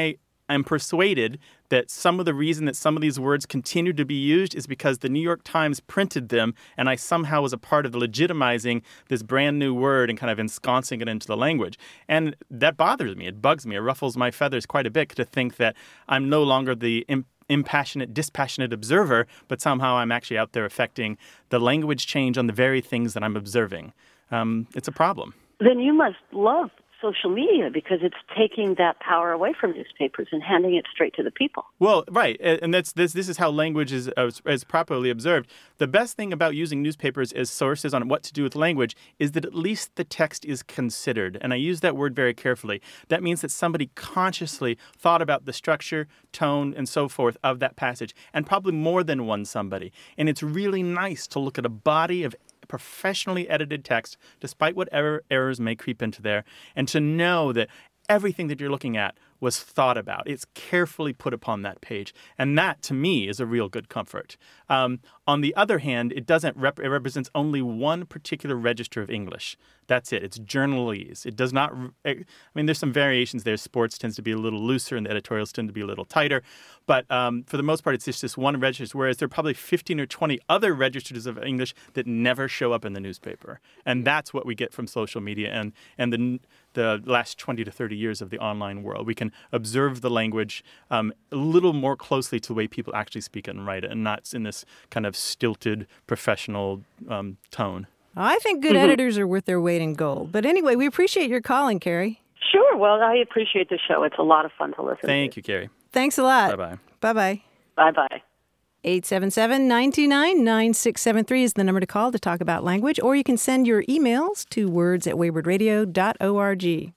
I'm persuaded that some of the reason that some of these words continue to be used is because the New York Times printed them, and I somehow was a part of the legitimizing this brand new word and kind of ensconcing it into the language. And that bothers me. It bugs me. It ruffles my feathers quite a bit to think that I'm no longer the imp- impassionate, dispassionate observer, but somehow I'm actually out there affecting the language change on the very things that I'm observing. Um, it's a problem. Then you must love social media because it's taking that power away from newspapers and handing it straight to the people. Well, right, and that's this. This is how language is uh, is properly observed. The best thing about using newspapers as sources on what to do with language is that at least the text is considered, and I use that word very carefully. That means that somebody consciously thought about the structure, tone, and so forth of that passage, and probably more than one somebody. And it's really nice to look at a body of professionally edited text, despite whatever errors may creep into there, and to know that everything that you're looking at was thought about. It's carefully put upon that page. And that, to me, is a real good comfort. Um, on the other hand, it doesn't rep- it represents only one particular register of English. That's it. It's journalese. It does not... I mean, there's some variations there. Sports tends to be a little looser and the editorials tend to be a little tighter. But um, for the most part, it's just this one register, whereas there are probably fifteen or twenty other registers of English that never show up in the newspaper. And that's what we get from social media and, and the the last twenty to thirty years of the online world. We can observe the language um, a little more closely to the way people actually speak it and write it, and not in this kind of stilted professional um, tone. I think good mm-hmm. editors are worth their weight in gold. But anyway, we appreciate your calling, Carrie. Sure. Well, I appreciate the show. It's a lot of fun to listen Thank to. you, Carrie. Thanks a lot. Bye-bye. Bye-bye. Bye-bye. eight seven seven, nine two nine, nine six seven three is the number to call to talk about language, or you can send your emails to words at wayward radio dot org.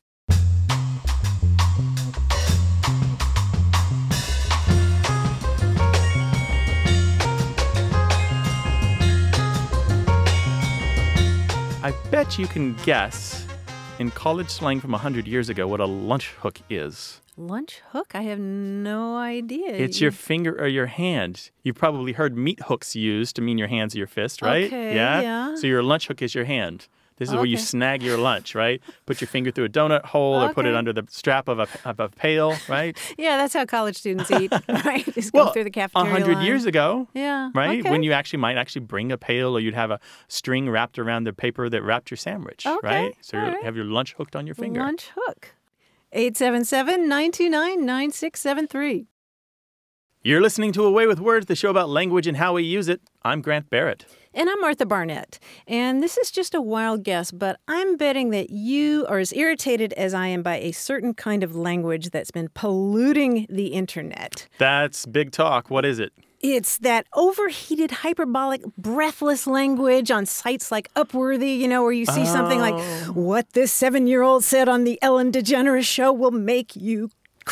I bet you can guess in college slang from one hundred years ago what a lunch hook is. Lunch hook? I have no idea. It's your finger or your hand. You've probably heard meat hooks used to mean your hands or your fist, right? Okay, yeah. yeah. So your lunch hook is your hand. This is okay. where you snag your lunch, right? Put your finger through a donut hole okay. or put it under the strap of a, of a pail, right? Yeah, that's how college students eat, right? Just well, go through the cafeteria a hundred line. years ago, yeah, right? Okay. When you actually might actually bring a pail, or you'd have a string wrapped around the paper that wrapped your sandwich, okay. right? So you right. have your lunch hooked on your finger. Lunch hook. eight seven seven, nine two nine, nine six seven three. You're listening to Away with Words, the show about language and how we use it. I'm Grant Barrett. And I'm Martha Barnett. And this is just a wild guess, but I'm betting that you are as irritated as I am by a certain kind of language that's been polluting the internet. That's big talk. What is it? It's that overheated, hyperbolic, breathless language on sites like Upworthy, you know, where you see oh. something like, what this seven-year-old said on the Ellen DeGeneres show will make you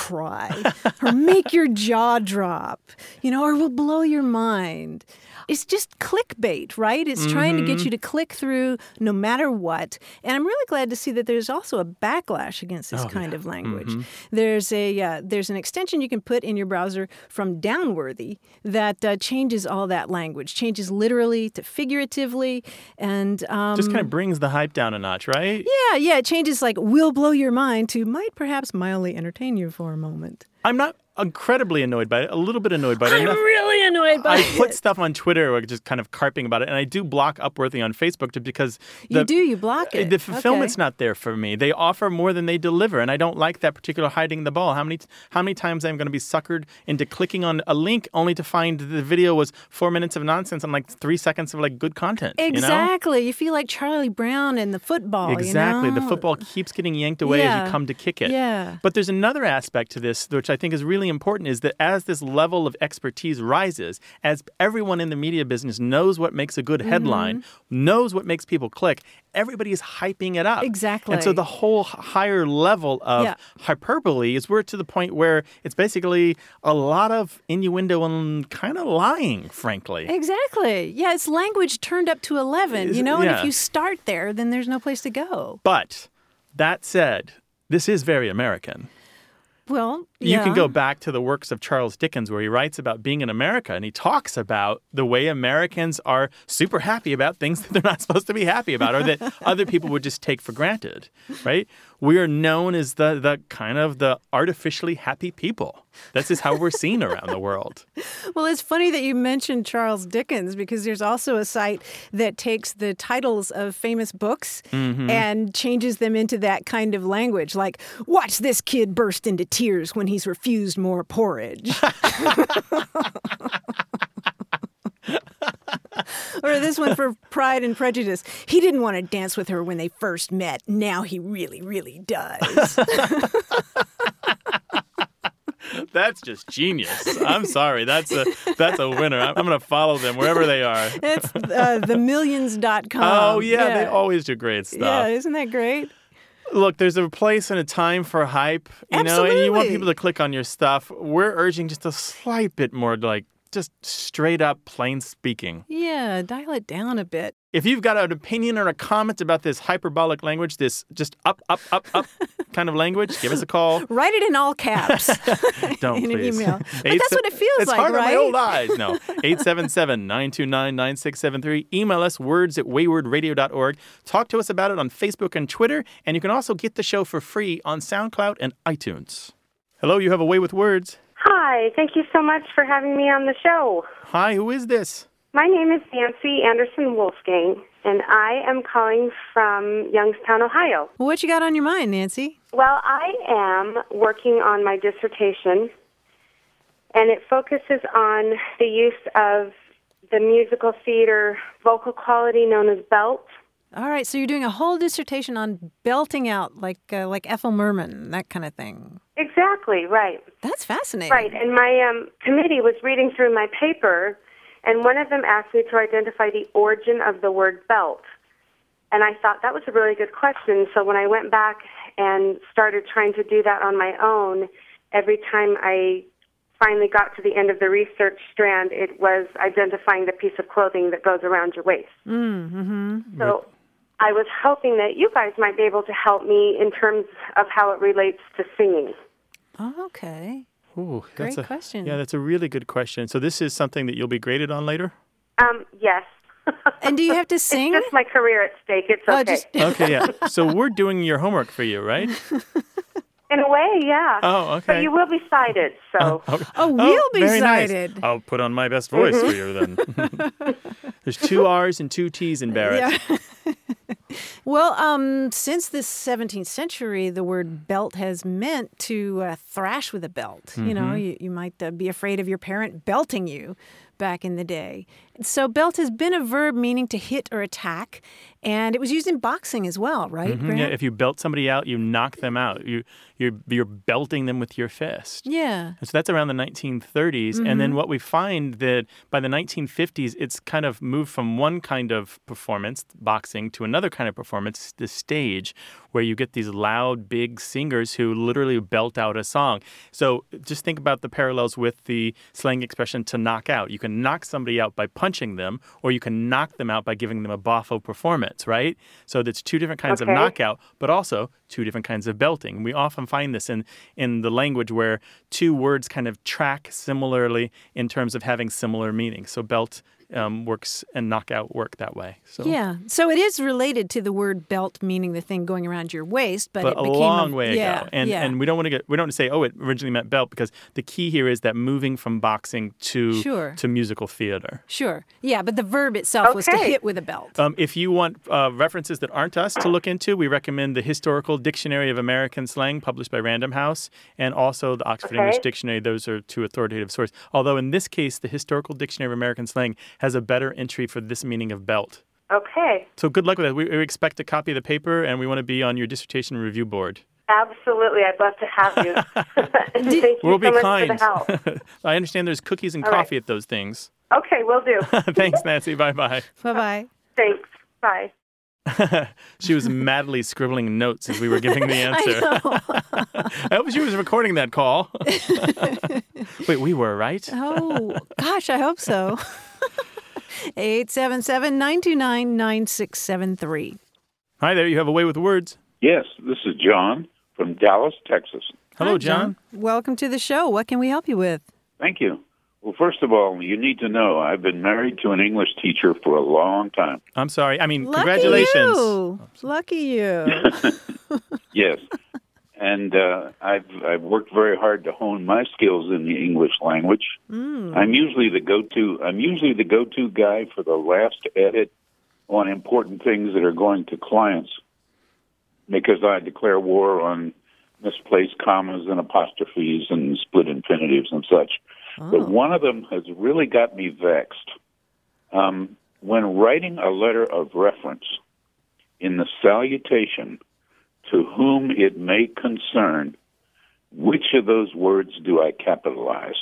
cry or make your jaw drop, you know, or will blow your mind. It's just clickbait, right? It's mm-hmm. trying to get you to click through no matter what. And I'm really glad to see that there's also a backlash against this oh, kind yeah. of language. Mm-hmm. There's a uh, there's an extension you can put in your browser from Downworthy that uh, changes all that language, changes literally to figuratively, and um, just kind of brings the hype down a notch, right? Yeah, yeah. It changes like will blow your mind to might perhaps mildly entertain you for a moment. I'm not incredibly annoyed by it, a little bit annoyed by it. I'm enough, really annoyed by I it. I put stuff on Twitter, just kind of carping about it, and I do block Upworthy on Facebook just because the, you do you block it. The fulfillment's okay. not there for me. They offer more than they deliver, and I don't like that particular hiding the ball. How many how many times I'm going to be suckered into clicking on a link only to find the video was four minutes of nonsense and like three seconds of like good content. Exactly. You know? You feel like Charlie Brown in the football. Exactly. You know? The football keeps getting yanked away yeah. as you come to kick it. Yeah. But there's another aspect to this, which I think is really important, is that as this level of expertise rises, as everyone in the media business knows what makes a good headline, mm-hmm. knows what makes people click, everybody is hyping it up. Exactly. And so the whole higher level of yeah. hyperbole is we're to the point where it's basically a lot of innuendo and kind of lying, frankly. Exactly. Yeah, it's language turned up to eleven, you know, yeah. and if you start there, then there's no place to go. But that said, this is very American. Well, You yeah. can go back to the works of Charles Dickens where he writes about being in America, and he talks about the way Americans are super happy about things that they're not supposed to be happy about or that other people would just take for granted, right? We are known as the, the kind of the artificially happy people. This is how we're seen around the world. Well, it's funny that you mentioned Charles Dickens because there's also a site that takes the titles of famous books Mm-hmm. and changes them into that kind of language, like, watch this kid burst into tears when he's refused more porridge. Or this one for Pride and Prejudice. He didn't want to dance with her when they first met. Now he really, really does. That's just genius. I'm sorry. That's a that's a winner. I'm, I'm going to follow them wherever they are. It's uh, the millions dot com. Oh, yeah, they always do great stuff. Yeah, isn't that great? Look, there's a place and a time for hype, you know, and you want Absolutely. people to click on your stuff. We're urging just a slight bit more, like, just straight up plain speaking. Yeah, dial it down a bit. If you've got an opinion or a comment about this hyperbolic language, this just up, up, up, up kind of language, give us a call. Write it in all caps. Don't in please. an email. But Eight that's se- what it feels it's like, hard right? on my old eyes. No. eight seven seven, nine two nine, nine six seven three. Email us, words at wayward radio dot org. Talk to us about it on Facebook and Twitter. And you can also get the show for free on SoundCloud and iTunes. Hello, you have a way with words. Hi, thank you so much for having me on the show. Hi, who is this? My name is Nancy Anderson Wolfgang, and I am calling from Youngstown, Ohio. What you got on your mind, Nancy? Well, I am working on my dissertation, and it focuses on the use of the musical theater vocal quality known as belt. All right, so you're doing a whole dissertation on belting out, like uh, like Ethel Merman, that kind of thing. Exactly, right. That's fascinating. Right, and my um, committee was reading through my paper, and one of them asked me to identify the origin of the word belt. And I thought that was a really good question, so when I went back and started trying to do that on my own, every time I finally got to the end of the research strand, it was identifying the piece of clothing that goes around your waist. Mm-hmm. So I was hoping that you guys might be able to help me in terms of how it relates to singing. Oh, okay. Ooh, that's Great a, question. Yeah, that's a really good question. So this is something that you'll be graded on later? Um, yes. And do you have to sing? It's just my career at stake. It's Oh, okay. just- Okay, yeah. So we're doing your homework for you, right? In a way, yeah. Oh, okay. But you will be cited, so. Okay. Oh, we'll be very nice. cited. I'll put on my best voice for you then. There's two R's and two T's in Barrett. Yeah. Well, um, since the seventeenth century, the word belt has meant to uh, thrash with a belt. Mm-hmm. You know, you, you might uh, be afraid of your parent belting you back in the day. So belt has been a verb meaning to hit or attack, and it was used in boxing as well, right, Mhm, Grant? yeah, if you belt somebody out, you knock them out. You you're you're belting them with your fist. Yeah. And so that's around the nineteen thirties. And then what we find that by the nineteen fifties, it's kind of moved from one kind of performance, boxing, to another kind of performance, the stage, where you get these loud, big singers who literally belt out a song. So just think about the parallels with the slang expression to knock out. You can knock somebody out by punching them, or you can knock them out by giving them a boffo performance, right? So that's two different kinds Okay. of knockout, but also two different kinds of belting. We often find this in, in the language where two words kind of track similarly in terms of having similar meanings. So belt um, works and knockout work that way. So, Yeah. So it is related to the word belt, meaning the thing going around your waist, but, but it a became long a, way yeah, ago. And yeah. and we don't want to get we don't want to say, oh, it originally meant belt, because the key here is that moving from boxing to Sure. to musical theater. Sure. Yeah, but the verb itself was to Okay. hit with a belt. Um, if you want uh, references that aren't us to look into, we recommend the Historical Dictionary of American Slang, published by Random House, and also the Oxford Okay. English Dictionary. Those are two authoritative sources. Although in this case, the Historical Dictionary of American Slang has a better entry for this meaning of belt. Okay. So good luck with that. We, we expect a copy of the paper, and we want to be on your dissertation review board. Absolutely. I'd love to have you. Thank you We'll so be much kind. for the help. I understand there's cookies and All right. coffee at those things. Okay, will do. Thanks, Nancy. Bye-bye. Bye-bye. Thanks. Bye. She was madly scribbling notes as we were giving the answer. I know. I hope she was recording that call. Wait, we were, right? Oh, gosh, I hope so. eight seven seven, nine two nine, nine six seven three. Hi there, you have a way with words. Yes, this is John from Dallas, Texas. Hello, Hi, John. Welcome to the show. What can we help you with? Thank you. Well, first of all, you need to know I've been married to an English teacher for a long time. I'm sorry. I mean, Lucky congratulations. You. Lucky you. Yes. And uh, I've I've worked very hard to hone my skills in the English language. Mm. I'm usually the go-to I'm usually the go-to guy for the last edit on important things that are going to clients, because I declare war on misplaced commas and apostrophes and split infinitives and such. Oh. But one of them has really got me vexed. Um, when writing a letter of reference, in the salutation, to whom it may concern, which of those words do I capitalize?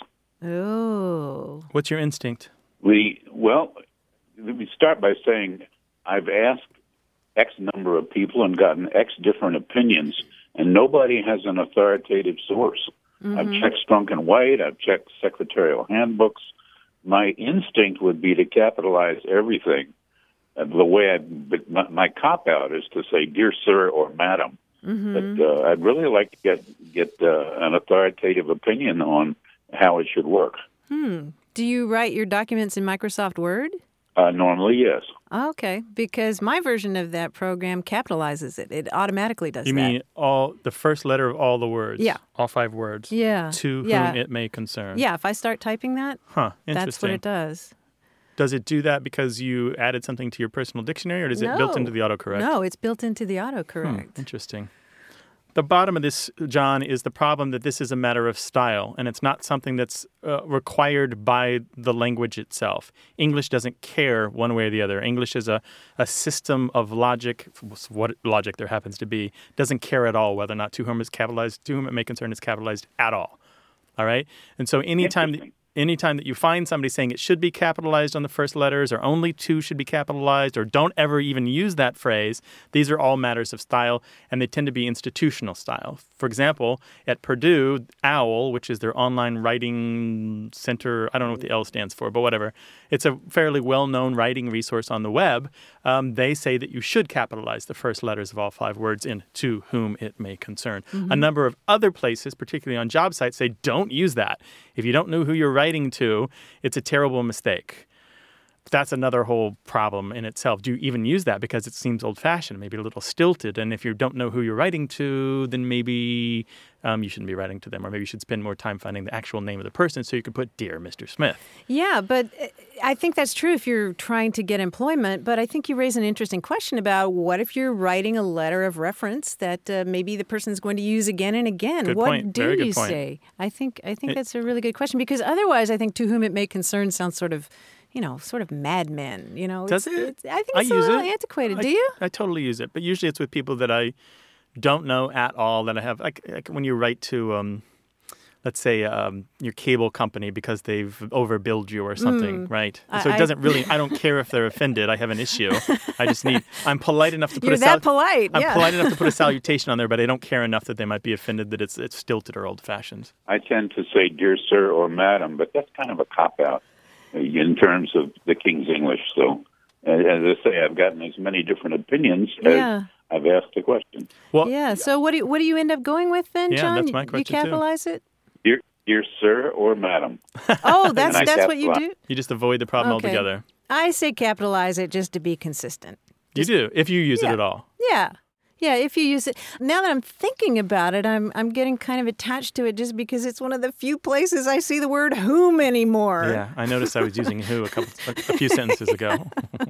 Oh. What's your instinct? We well, let me start by saying I've asked X number of people and gotten X different opinions, and nobody has an authoritative source. Mm-hmm. I've checked Strunk and White. I've checked secretarial handbooks. My instinct would be to capitalize everything. Uh, the way I, but my, my cop out is to say "Dear Sir" or "Madam." Mm-hmm. But uh, I'd really like to get get uh, an authoritative opinion on how it should work. Hmm. Do you write your documents in Microsoft Word? Uh, normally, yes. Okay, because my version of that program capitalizes it. It automatically does you that. You mean all the first letter of all the words? Yeah. All five words? Yeah. To yeah. whom it may concern? Yeah, if I start typing that, huh, interesting. That's what it does. Does it do that because you added something to your personal dictionary, or is no. it built into the autocorrect? No, it's built into the autocorrect. Hmm, interesting. The bottom of this, John, is the problem that this is a matter of style, and it's not something that's uh, required by the language itself. English doesn't care one way or the other. English is a, a system of logic, what logic there happens to be, doesn't care at all whether or not to whom is capitalized, to whom it may concern is capitalized at all. All right? And so anytime that, anytime that you find somebody saying it should be capitalized on the first letters, or only two should be capitalized, or don't ever even use that phrase, these are all matters of style, and they tend to be institutional style. For example, at Purdue, OWL, which is their online writing center, I don't know what the L stands for, but whatever, it's a fairly well-known writing resource on the web. Um, they say that you should capitalize the first letters of all five words in to whom it may concern. Mm-hmm. A number of other places, particularly on job sites, say don't use that. If you don't know who you're writing to, it's a terrible mistake. That's another whole problem in itself. Do you even use that? Because it seems old-fashioned, maybe a little stilted. And if you don't know who you're writing to, then maybe um, you shouldn't be writing to them. Or maybe you should spend more time finding the actual name of the person so you could put Dear Mister Smith. Yeah, but I think that's true if you're trying to get employment. But I think you raise an interesting question about what if you're writing a letter of reference that uh, maybe the person's going to use again and again? Good what point. do Very good you point. say? I think, I think It, that's a really good question, because otherwise I think to whom it may concern sounds sort of, you know, sort of Mad Men, you know. Does it's, it? It's, I think I it's a use little it. antiquated. I, Do you? I totally use it, but usually it's with people that I don't know at all, that I have, like, like when you write to, um, let's say, um, your cable company because they've overbilled you or something, Mm. right? I- So it I- doesn't really, I don't care if they're offended. I have an issue. I just need, I'm polite enough to put You're a sal- that polite, I'm yeah. polite enough to put a salutation on there, but I don't care enough that they might be offended that it's, it's stilted or old-fashioned. I tend to say "Dear Sir" or "Madam," but that's kind of a cop-out in terms of the King's English. So, as I say, I've gotten as many different opinions as Yeah. I've asked a question. Well, yeah. So what do you, what do you end up going with then, Yeah, John? that's my You- question, You too. capitalize it? Dear, dear Sir or Madam. Oh, that's And I that's what you capitalize. do? You just avoid the problem Okay. altogether. I say capitalize it just to be consistent. You do, if you use Yeah. it at all. Yeah. Yeah, if you use it. Now that I'm thinking about it, I'm I'm getting kind of attached to it just because it's one of the few places I see the word whom anymore. Yeah, I noticed I was using who a couple, a, a few sentences ago.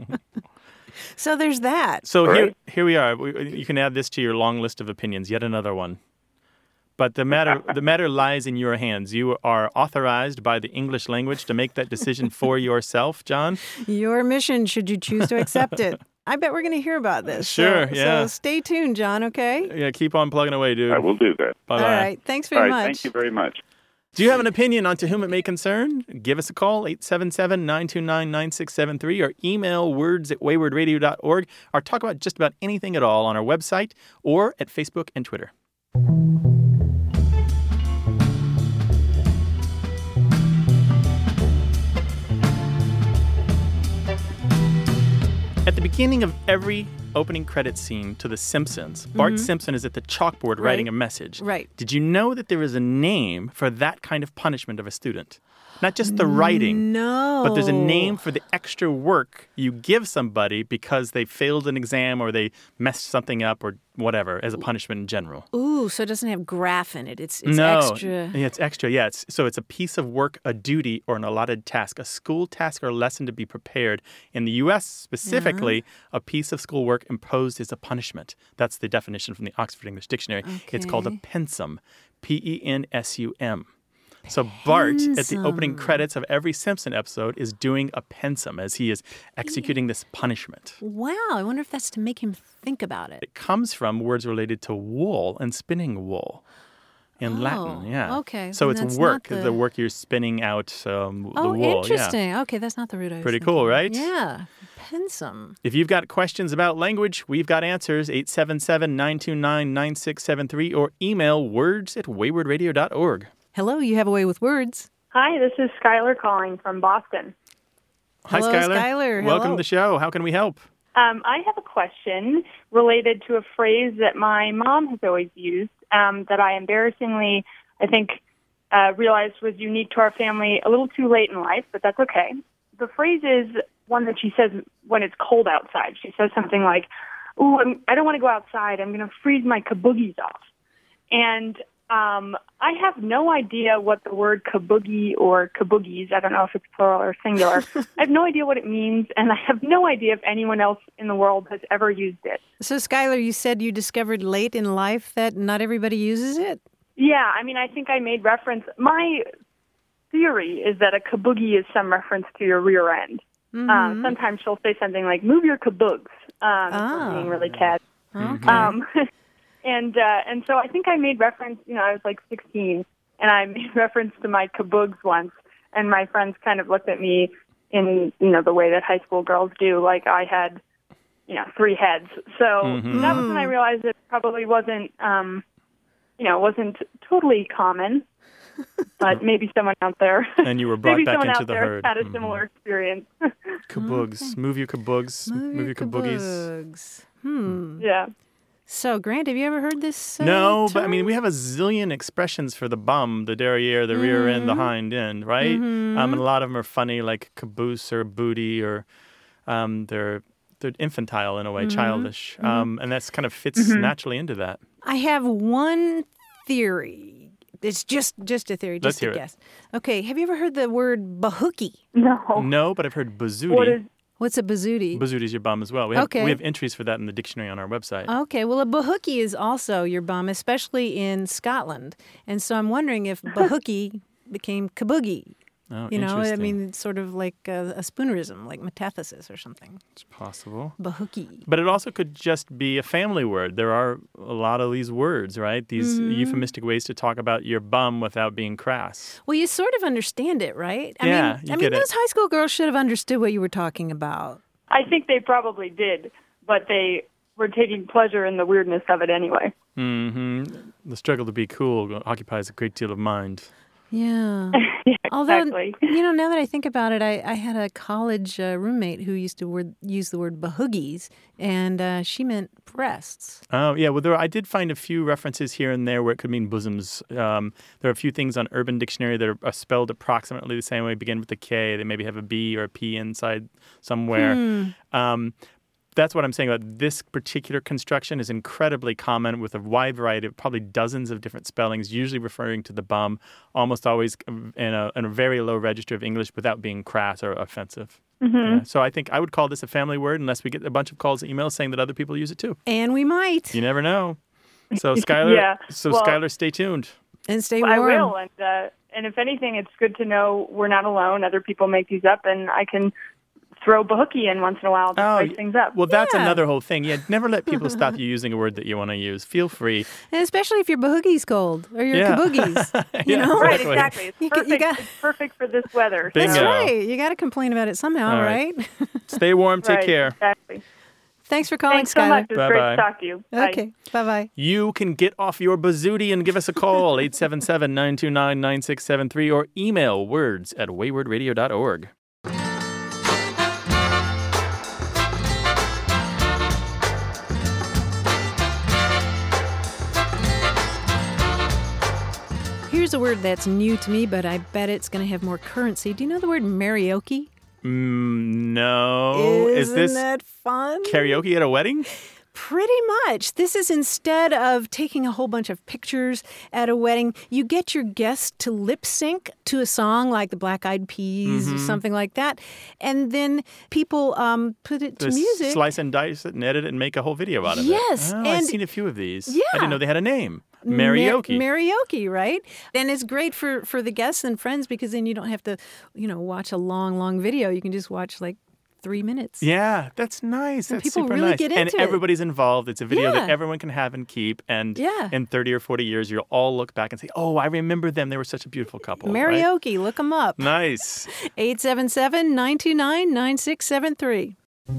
So there's that. So All here, right. here we are. We, you can add this to your long list of opinions. Yet another one. But the matter, the matter lies in your hands. You are authorized by the English language to make that decision for yourself, John. Your mission, should you choose to accept it. I bet we're going to hear about this. Sure, So, yeah. So stay tuned, John, okay? Yeah, keep on plugging away, dude. I will do that. Bye-bye. All right. Thanks All very right, much. thank you very much. Do you have an opinion on to whom it may concern? Give us a call, eight seven seven, nine two nine, nine six seven three, or email words at wayward radio dot org, or talk about just about anything at all on our website or at Facebook and Twitter. At the beginning of every opening credit scene to The Simpsons, Bart Mm-hmm. Simpson is at the chalkboard Right. writing a message. Right. Did you know that there is a name for that kind of punishment of a student? Not just the writing, No. but there's a name for the extra work you give somebody because they failed an exam or they messed something up or whatever as a punishment in general. Ooh, so it doesn't have graph in it. It's it's no, extra. Yeah, it's extra. Yeah, it's, so it's a piece of work, a duty, or an allotted task, a school task or lesson to be prepared. In the U S specifically, Uh-huh. a piece of schoolwork imposed is a punishment. That's the definition from the Oxford English Dictionary. It's called a Okay. pensum, P E N S U M. So Bart, at the opening Pensum. credits of every Simpson episode, is doing a pensum as he is executing this punishment. Wow, I wonder if that's to make him think about it. It comes from words related to wool and spinning wool in Oh, Latin. Yeah. okay, So then it's that's work, not the... the- work you're spinning out um, the Oh, wool. interesting. Yeah. Okay, that's not the root I was Pretty thinking. cool, right? Yeah, pensum. If you've got questions about language, we've got answers. eight seven seven, nine two nine, nine six seven three or email words at wayward radio dot org. Hello, you have a way with words. Hi, this is Skylar calling from Boston. Hi, Hello, Skylar. Skylar. Welcome Hello. to the show. How can we help? Um, I have a question related to a phrase that my mom has always used um, that I embarrassingly, I think, uh, realized was unique to our family a little too late in life, but that's okay. The phrase is one that she says when it's cold outside. She says something like, "Ooh, I'm, I don't want to go outside. I'm going to freeze my kaboogies off." And um, I have no idea what the word kaboogie or kaboogies, I don't know if it's plural or singular, I have no idea what it means, and I have no idea if anyone else in the world has ever used it. So, Skylar, you said you discovered late in life that not everybody uses it? Yeah, I mean, I think I made reference. My theory is that a kaboogie is some reference to your rear end. Mm-hmm. Um, sometimes she'll say something like, "Move your kaboogs," um, Ah. for being really cat. Okay. Um, and uh, and so I think I made reference. You know, I was like sixteen, and I made reference to my kaboogs once, and my friends kind of looked at me in you know the way that high school girls do, like I had you know three heads. So Mhm. that was when I realized it probably wasn't um, you know wasn't totally common. But maybe someone out there, And you were brought maybe back someone into out the there herd. had a Mhm. similar experience. Kaboogs. Move your kaboogs. Move, Move your kaboogies. kaboogs. Hmm. Yeah. So, Grant, have you ever heard this? Uh, No, but I term? mean, we have a zillion expressions for the bum, the derriere, the rear end, the Mhm. hind end, right? Mhm. Um, and a lot of them are funny, like caboose or booty, or um, they're they're infantile in a way, Mhm. childish, Mhm. um, and that's kind of fits Mhm. naturally into that. I have one theory. It's just just a theory, Let's just hear a it. guess. Okay, have you ever heard the word bahookie? No. No, but I've heard bazooty. What is? What's a bazooty? Bazooty's your bum as well. We have Okay. we have entries for that in the dictionary on our website. Okay, well, a bahookie is also your bum, especially in Scotland. And so I'm wondering if bahookie became kaboogie. Oh, You know, I interesting. mean, it's sort of like a, a spoonerism, like metathesis or something. It's possible. Bahookie. But it also could just be a family word. There are a lot of these words, right? These Mhm. euphemistic ways to talk about your bum without being crass. Well, you sort of understand it, right? I Yeah, mean, you I get mean, it. those high school girls should have understood what you were talking about. I think they probably did, but they were taking pleasure in the weirdness of it anyway. hmm The struggle to be cool occupies a great deal of mind. Yeah. Yeah, Although, exactly. you know, now that I think about it, I, I had a college uh, roommate who used to word, use the word bahoogies, and uh, she meant breasts. Oh, yeah. Well, there, I did find a few references here and there where it could mean bosoms. Um, there are a few things on Urban Dictionary that are, are spelled approximately the same way, begin with a K. They maybe have a B or a P inside somewhere. Hmm. Um, that's what I'm saying about this particular construction is incredibly common with a wide variety of probably dozens of different spellings, usually referring to the bum, almost always in a, in a very low register of English without being crass or offensive. Mm-hmm. Yeah. So I think I would call this a family word unless we get a bunch of calls and emails saying that other people use it too. And we might. You never know. So Skylar, Yeah. so Well- Skylar, stay tuned. And stay I warm. will, and uh, and if anything, it's good to know we're not alone. Other people make these up, and I can throw bahookie in once in a while to Oh, spice things up. Well, that's Yeah. another whole thing. Yeah, never let people stop you using a word that you want to use. Feel free. And especially if your bahoogie's cold or your Yeah. kaboogies. You Yeah, know? Right, exactly. exactly. It's You ca- you perfect. got- It's perfect for this weather. Bingo. That's right. You got to complain about it somehow, All right. right? Stay warm. Take Right, care. Exactly. Thanks for calling, Thanks so Skylar. much. It was great Bye-bye. to talk to you. Bye. Okay. Bye-bye. You can get off your bazooty and give us a call, eight seven seven, nine two nine, nine six seven three, or email words at wayward radio dot org. here's a word that's new to me, but I bet it's going to have more currency. Do you know the word karaoke? Mm, no. Isn't Is this that fun? karaoke at a wedding? Pretty much. This is instead of taking a whole bunch of pictures at a wedding, you get your guests to lip sync to a song like the Black Eyed Peas Mm-hmm. or something like that. And then people um, put it to Just music. Slice and dice it and edit it and make a whole video out of Yes, it. Oh, and- I've seen a few of these. Yeah. I didn't know they had a name. Karaoke. Mar- Karaoke, right? And it's great for, for the guests and friends because then you don't have to, you know, watch a long, long video. You can just watch like three minutes. Yeah, that's nice. And That's people super really nice. get and into it. everybody's involved. It's a video that Yeah. everyone can have and keep. And Yeah. in thirty or forty years, you'll all look back and say, oh, I remember them. They were such a beautiful couple. right? Karaoke, look them up. Nice. eight seven seven, nine two nine, nine six seven three.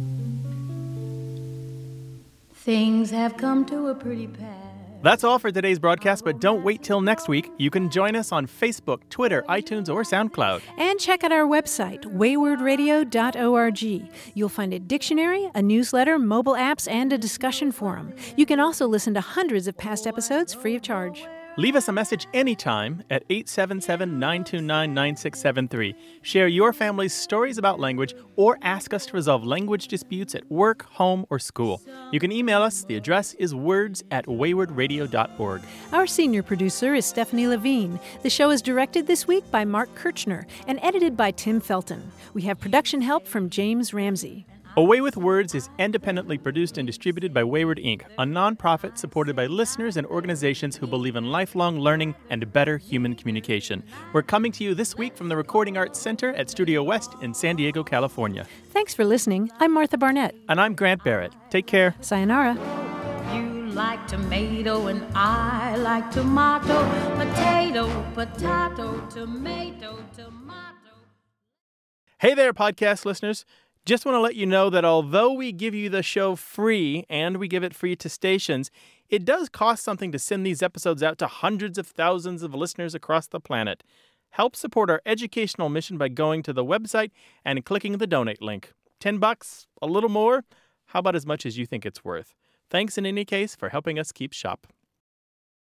Things have come to a pretty pass. That's all for today's broadcast, but don't wait till next week. You can join us on Facebook, Twitter, iTunes, or SoundCloud. And check out our website, wayward radio dot org. You'll find a dictionary, a newsletter, mobile apps, and a discussion forum. You can also listen to hundreds of past episodes free of charge. Leave us a message anytime at eight seven seven, nine two nine, nine six seven three. Share your family's stories about language or ask us to resolve language disputes at work, home, or school. You can email us. The address is words at wayward radio dot org. Our senior producer is Stephanie Levine. The show is directed this week by Mark Kirchner and edited by Tim Felton. We have production help from James Ramsey. Away with Words is independently produced and distributed by Wayward Incorporated, a nonprofit supported by listeners and organizations who believe in lifelong learning and better human communication. We're coming to you this week from the Recording Arts Center at Studio West in San Diego, California. Thanks for listening. I'm Martha Barnett. And I'm Grant Barrett. Take care. Sayonara. You like tomato and I like tomato, potato, potato, tomato, tomato. Hey there, podcast listeners. Just want to let you know that although we give you the show free and we give it free to stations, it does cost something to send these episodes out to hundreds of thousands of listeners across the planet. Help support our educational mission by going to the website and clicking the donate link. Ten bucks? A little more? How about as much as you think it's worth? Thanks in any case for helping us keep shop.